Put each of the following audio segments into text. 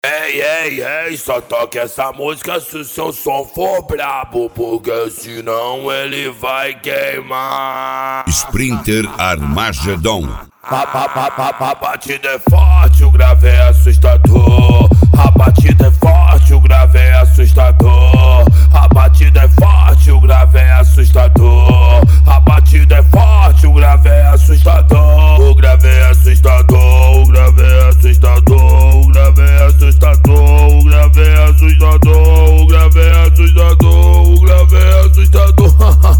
Ei, ei, ei, só toque essa música se o seu som for brabo, porque senão ele vai queimar. Sprinter Armagedon. A batida é forte, o grave é assustador. A batida é forte, o grave é assustador. A batida é forte, o grave é assustador. A batida é forte, o grave é assustador. O grave é assustador, o grave é assustador. O grave é assustador, o grave é assustador. O grave é assustador, o grave é assustador.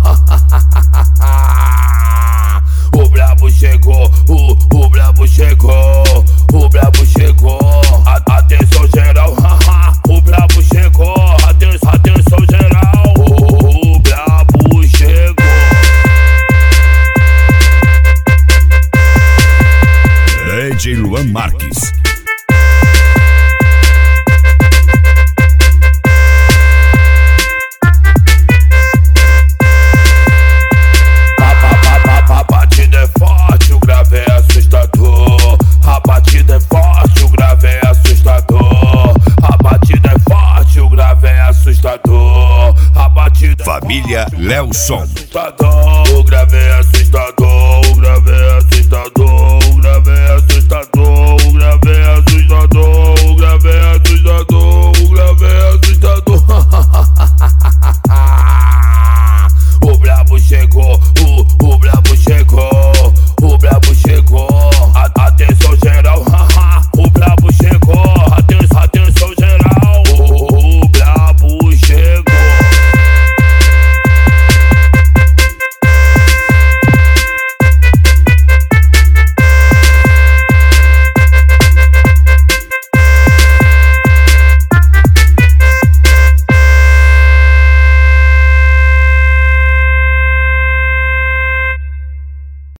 O brabo chegou, o brabo chegou, o brabo chegou. Atenção geral, o brabo chegou. Atenção geral, o brabo chegou. DJ Luan Marques. A batida é forte, o grave é assustador. A batida é forte, o grave é assustador. A batida é forte, o grave é assustador. A batida Família Lelson. assustador. O grave é assustador, o grave é assustador, o grave é assustador.